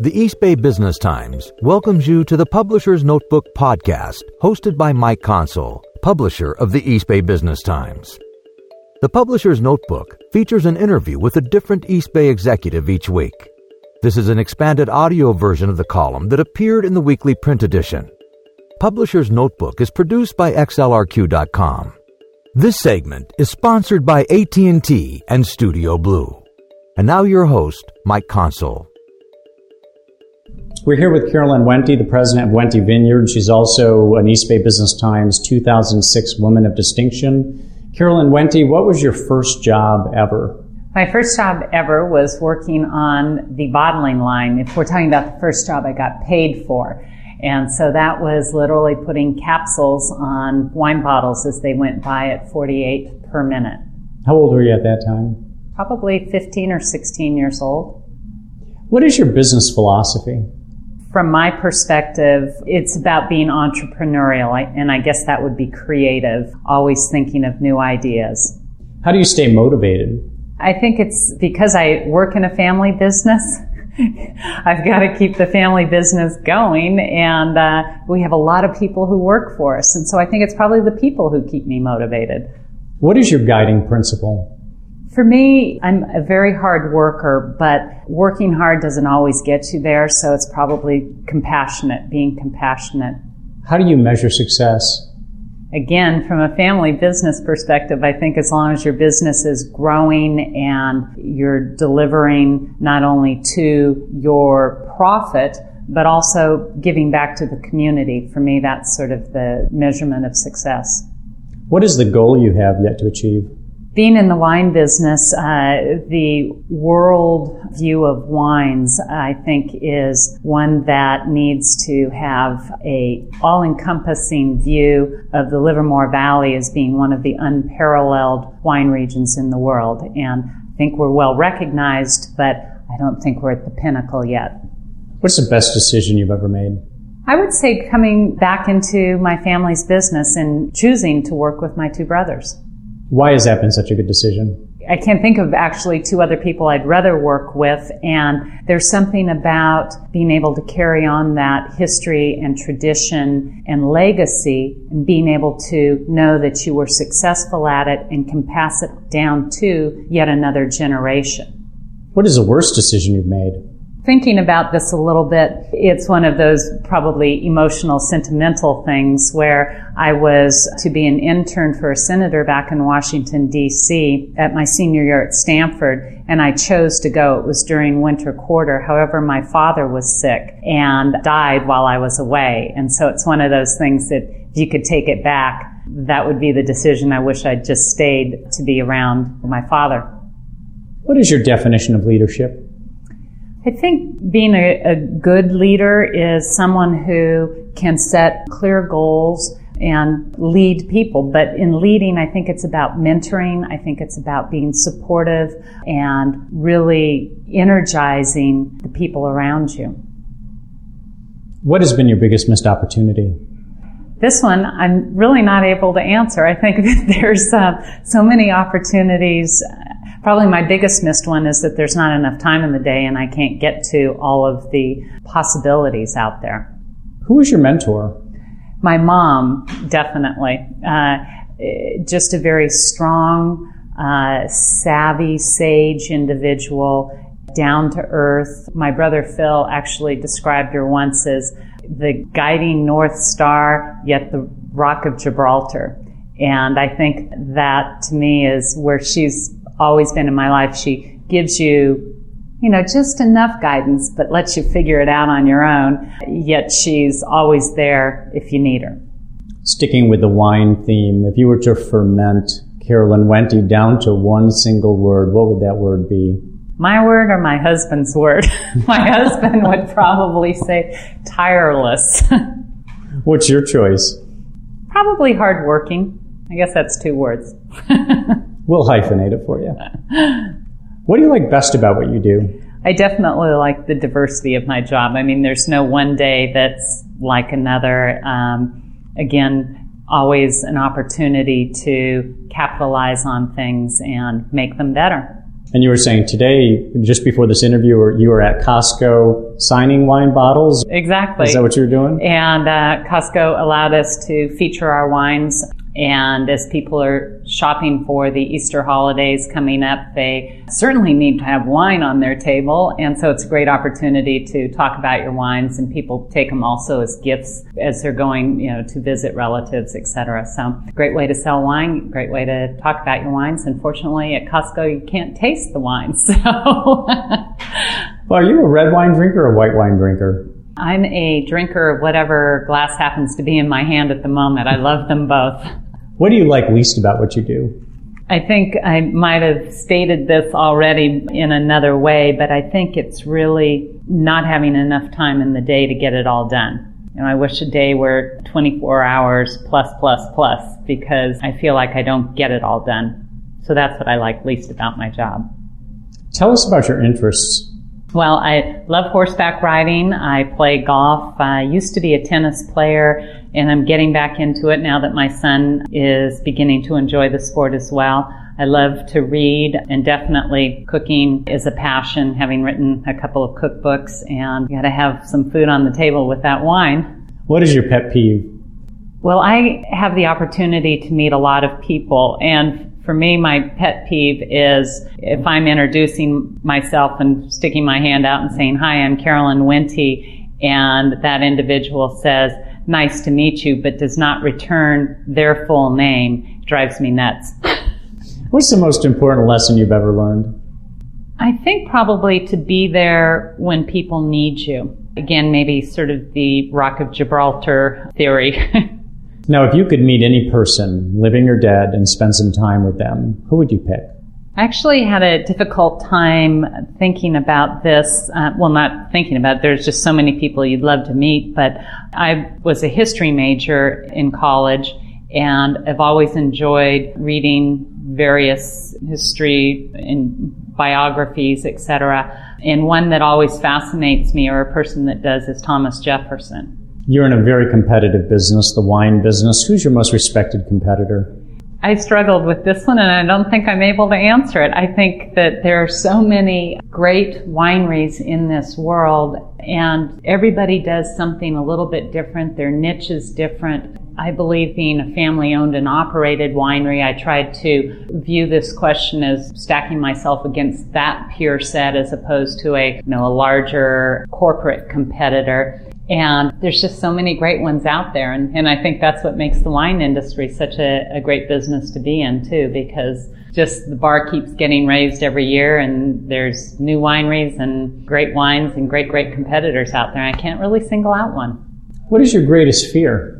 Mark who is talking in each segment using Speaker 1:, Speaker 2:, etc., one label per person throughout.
Speaker 1: The East Bay Business Times welcomes you to the Publisher's Notebook podcast, hosted by Mike Consul, publisher of the East Bay Business Times. The Publisher's Notebook features an interview with a different East Bay executive each week. This is an expanded audio version of the column that appeared in the weekly print edition. Publisher's Notebook is produced by XLRQ.com. This segment is sponsored by AT&T and Studio Blue. And now your host, Mike Consul.
Speaker 2: We're here with Carolyn Wente, the president of Wente Vineyard. She's also an East Bay Business Times 2006 Woman of Distinction. Carolyn Wente, what was your first job ever?
Speaker 3: My first job ever was working on the bottling line. If we're talking about the first job I got paid for. And so that was literally putting capsules on wine bottles as they went by at 48 per minute.
Speaker 2: How old were you at that time?
Speaker 3: Probably 15 or 16 years old.
Speaker 2: What is your business philosophy?
Speaker 3: From my perspective, it's about being entrepreneurial, and I guess that would be creative, always thinking of new ideas.
Speaker 2: How do you stay motivated?
Speaker 3: I think it's because I work in a family business. I've got to keep the family business going, and we have a lot of people who work for us, and so I think it's probably the people who keep me motivated.
Speaker 2: What is your guiding principle?
Speaker 3: For me, I'm a very hard worker, but working hard doesn't always get you there, so it's probably being compassionate.
Speaker 2: How do you measure success?
Speaker 3: Again, from a family business perspective, I think as long as your business is growing and you're delivering not only to your profit, but also giving back to the community, for me, that's sort of the measurement of success.
Speaker 2: What is the goal you have yet to achieve?
Speaker 3: Being in the wine business, the world view of wines, I think, is one that needs to have a all-encompassing view of the Livermore Valley as being one of the unparalleled wine regions in the world. And I think we're well recognized, but I don't think we're at the pinnacle yet.
Speaker 2: What's the best decision you've ever made?
Speaker 3: I would say coming back into my family's business and choosing to work with my two brothers.
Speaker 2: Why has that been such a good decision?
Speaker 3: I can't think of actually two other people I'd rather work with, and there's something about being able to carry on that history and tradition and legacy and being able to know that you were successful at it and can pass it down to yet another generation.
Speaker 2: What is the worst decision you've made?
Speaker 3: Thinking about this a little bit, it's one of those probably emotional, sentimental things where I was to be an intern for a senator back in Washington, D.C. at my senior year at Stanford, and I chose to go. It was during winter quarter. However, my father was sick and died while I was away, and so it's one of those things that if you could take it back, that would be the decision. I wish I'd just stayed to be around my father.
Speaker 2: What is your definition of leadership?
Speaker 3: I think being a good leader is someone who can set clear goals and lead people. But in leading, I think it's about mentoring. I think it's about being supportive and really energizing the people around you.
Speaker 2: What has been your biggest missed opportunity?
Speaker 3: This one, I'm really not able to answer. I think that there's so many opportunities. Probably my biggest missed one is that there's not enough time in the day and I can't get to all of the possibilities out there.
Speaker 2: Who was your mentor?
Speaker 3: My mom, definitely. Just a very strong, savvy, sage individual, down to earth. My brother Phil actually described her once as the guiding North Star, yet the Rock of Gibraltar. And I think that to me is where she's always been in my life. She gives you, just enough guidance, but lets you figure it out on your own. Yet she's always there if you need her.
Speaker 2: Sticking with the wine theme, if you were to ferment Carolyn Wente down to one single word, what would that word be?
Speaker 3: My word or my husband's word? My husband would probably say tireless.
Speaker 2: What's your choice?
Speaker 3: Probably hardworking. I guess that's two words.
Speaker 2: We'll hyphenate it for you. What do you like best about what you do?
Speaker 3: I definitely like the diversity of my job. I mean, there's no one day that's like another. Again, always an opportunity to capitalize on things and make them better.
Speaker 2: And you were saying today, just before this interview, you were at Costco signing wine bottles?
Speaker 3: Exactly.
Speaker 2: Is that what you were doing?
Speaker 3: And Costco allowed us to feature our wines. And as people are shopping for the Easter holidays coming up, they certainly need to have wine on their table. And so it's a great opportunity to talk about your wines, and people take them also as gifts as they're going, to visit relatives, etc. So great way to sell wine, great way to talk about your wines. Unfortunately, at Costco, you can't taste the wine. So,
Speaker 2: well, are you a red wine drinker or a white wine drinker?
Speaker 3: I'm a drinker of whatever glass happens to be in my hand at the moment. I love them both.
Speaker 2: What do you like least about what you do?
Speaker 3: I think I might have stated this already in another way, but I think it's really not having enough time in the day to get it all done. I wish a day were 24 hours plus, because I feel like I don't get it all done. So that's what I like least about my job.
Speaker 2: Tell us about your interests.
Speaker 3: Well, I love horseback riding. I play golf. I used to be a tennis player, and I'm getting back into it now that my son is beginning to enjoy the sport as well. I love to read, and definitely cooking is a passion, having written a couple of cookbooks, and you got to have some food on the table with that wine.
Speaker 2: What is your pet peeve?
Speaker 3: Well, I have the opportunity to meet a lot of people, and for me, my pet peeve is if I'm introducing myself and sticking my hand out and saying, "Hi, I'm Carolyn Wente," and that individual says, "Nice to meet you," but does not return their full name. It drives me nuts.
Speaker 2: What's the most important lesson you've ever learned?
Speaker 3: I think probably to be there when people need you. Again, maybe sort of the Rock of Gibraltar theory.
Speaker 2: Now, if you could meet any person, living or dead, and spend some time with them, who would you pick?
Speaker 3: I actually had a difficult time thinking about this. Not thinking about it. There's just so many people you'd love to meet, but I was a history major in college, and I've always enjoyed reading various history and biographies, etc. And one that always fascinates me, or a person that does, is Thomas Jefferson.
Speaker 2: You're in a very competitive business, the wine business. Who's your most respected competitor?
Speaker 3: I struggled with this one, and I don't think I'm able to answer it. I think that there are so many great wineries in this world, and everybody does something a little bit different. Their niche is different. I believe being a family-owned and operated winery, I tried to view this question as stacking myself against that peer set as opposed to a larger corporate competitor. And there's just so many great ones out there. And I think that's what makes the wine industry such a great business to be in, too, because just the bar keeps getting raised every year, and there's new wineries and great wines and great competitors out there. I can't really single out one.
Speaker 2: What is your greatest fear?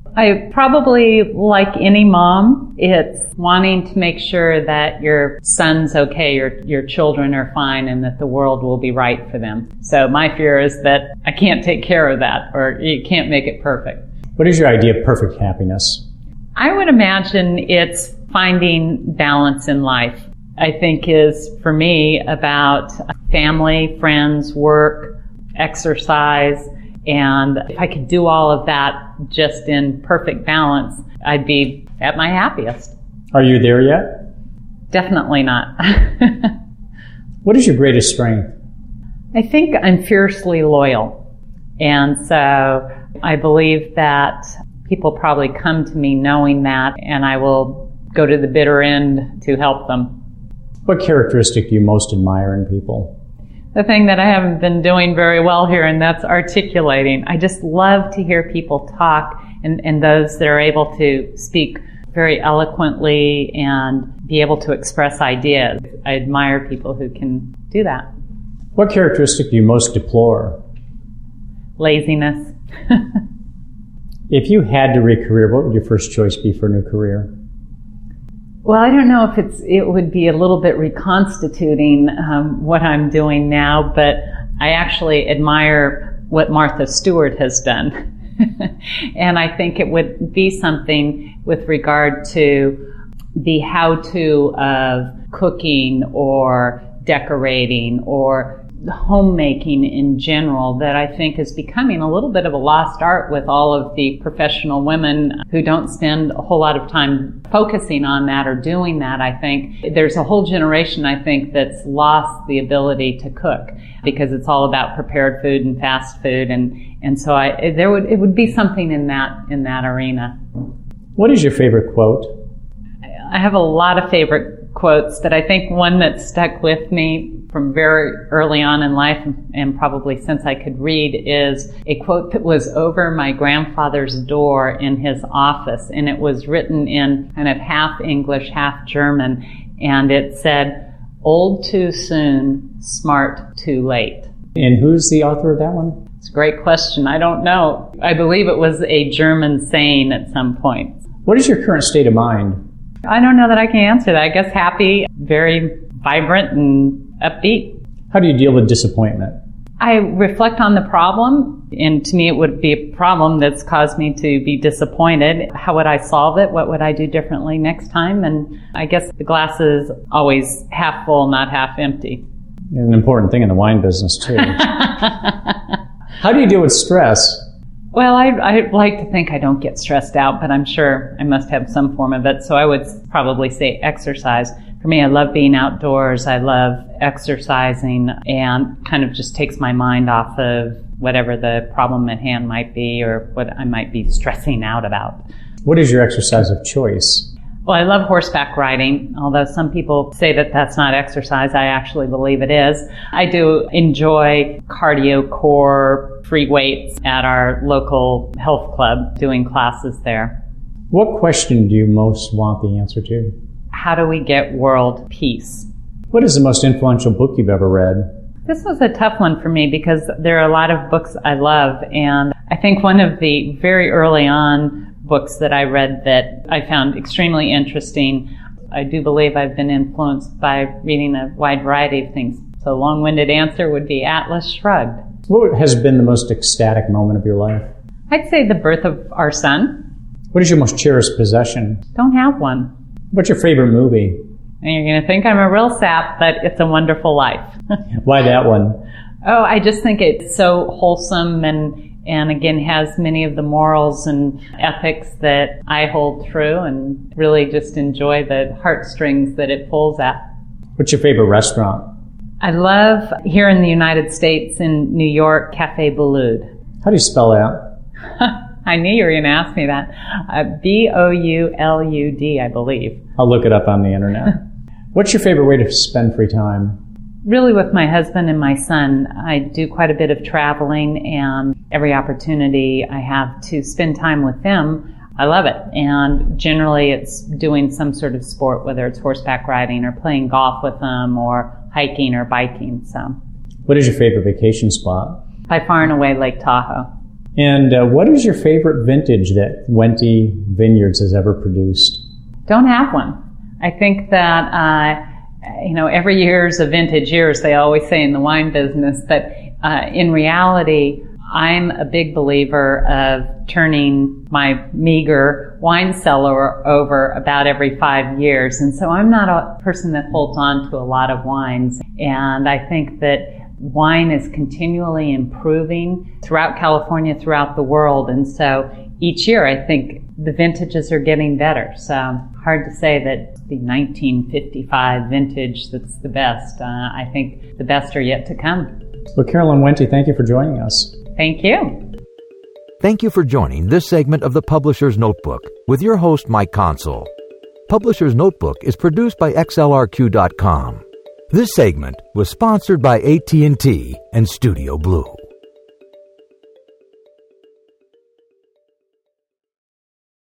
Speaker 3: I probably, like any mom, it's wanting to make sure that your son's okay, your children are fine, and that the world will be right for them. So my fear is that I can't take care of that, or you can't make it perfect.
Speaker 2: What is your idea of perfect happiness?
Speaker 3: I would imagine it's finding balance in life. I think is, for me, about family, friends, work, exercise. And if I could do all of that just in perfect balance, I'd be at my happiest.
Speaker 2: Are you there yet?
Speaker 3: Definitely not.
Speaker 2: What is your greatest strength?
Speaker 3: I think I'm fiercely loyal. And so I believe that people probably come to me knowing that, and I will go to the bitter end to help them.
Speaker 2: What characteristic do you most admire in people?
Speaker 3: The thing that I haven't been doing very well here, and that's articulating. I just love to hear people talk, and those that are able to speak very eloquently and be able to express ideas. I admire people who can do that.
Speaker 2: What characteristic do you most deplore?
Speaker 3: Laziness.
Speaker 2: If you had to re-career, what would your first choice be for a new career?
Speaker 3: Well, I don't know if it would be a little bit reconstituting what I'm doing now, but I actually admire what Martha Stewart has done. And I think it would be something with regard to the how-to of cooking or decorating or homemaking in general that I think is becoming a little bit of a lost art with all of the professional women who don't spend a whole lot of time focusing on that or doing that. I think there's a whole generation, I think, that's lost the ability to cook because it's all about prepared food and fast food, and so it would be something in that arena.
Speaker 2: What is your favorite quote?
Speaker 3: I have a lot of favorite quotes, but I think one that stuck with me from very early on in life and probably since I could read is a quote that was over my grandfather's door in his office, and it was written in kind of half English, half German, and it said, "Old too soon, smart too late."
Speaker 2: And who's the author of that one?
Speaker 3: It's a great question. I don't know. I believe it was a German saying at some point.
Speaker 2: What is your current state of mind?
Speaker 3: I don't know that I can answer that. I guess happy, very vibrant and upbeat.
Speaker 2: How do you deal with disappointment?
Speaker 3: I reflect on the problem, and to me it would be a problem that's caused me to be disappointed. How would I solve it? What would I do differently next time? And I guess the glass is always half full, not half empty.
Speaker 2: An important thing in the wine business, too. How do you deal with stress?
Speaker 3: Well, I like to think I don't get stressed out, but I'm sure I must have some form of it. So I would probably say exercise. For me, I love being outdoors. I love exercising, and kind of just takes my mind off of whatever the problem at hand might be or what I might be stressing out about.
Speaker 2: What is your exercise of choice?
Speaker 3: Well, I love horseback riding, although some people say that that's not exercise. I actually believe it is. I do enjoy cardio core free weights at our local health club, doing classes there.
Speaker 2: What question do you most want the answer to?
Speaker 3: How do we get world peace?
Speaker 2: What is the most influential book you've ever read?
Speaker 3: This was a tough one for me because there are a lot of books I love, and I think one of the very early on books that I read that I found extremely interesting, I do believe I've been influenced by reading a wide variety of things. So a long-winded answer would be Atlas Shrugged.
Speaker 2: What has been the most ecstatic moment of your life?
Speaker 3: I'd say the birth of our son.
Speaker 2: What is your most cherished possession?
Speaker 3: Don't have one.
Speaker 2: What's your favorite movie?
Speaker 3: And you're going to think I'm a real sap, but It's a Wonderful Life.
Speaker 2: Why that one?
Speaker 3: Oh, I just think it's so wholesome and again has many of the morals and ethics that I hold true, and really just enjoy the heartstrings that it pulls at.
Speaker 2: What's your favorite restaurant?
Speaker 3: I love, here in the United States, in New York, Café Boulud.
Speaker 2: How do you spell that?
Speaker 3: I knew you were going to ask me that. B-O-U-L-U-D, I believe.
Speaker 2: I'll look it up on the internet. What's your favorite way to spend free time?
Speaker 3: Really with my husband and my son. I do quite a bit of traveling, and every opportunity I have to spend time with them, I love it. And generally it's doing some sort of sport, whether it's horseback riding or playing golf with them or hiking or biking. So,
Speaker 2: what is your favorite vacation spot?
Speaker 3: By far and away, Lake Tahoe.
Speaker 2: And what is your favorite vintage that Wente Vineyards has ever produced?
Speaker 3: Don't have one. I think that every year is a vintage year, as they always say in the wine business, but in reality, I'm a big believer of turning my meager wine cellar over about every 5 years. And so I'm not a person that holds on to a lot of wines. And I think that wine is continually improving throughout California, throughout the world. And so each year I think the vintages are getting better. So hard to say that the 1955 vintage that's the best. I think the best are yet to come.
Speaker 2: Well, Carolyn Wente, thank you for joining us.
Speaker 3: Thank you.
Speaker 1: Thank you for joining this segment of the Publisher's Notebook with your host, Mike Consul. Publisher's Notebook is produced by XLRQ.com. This segment was sponsored by AT&T and Studio Blue.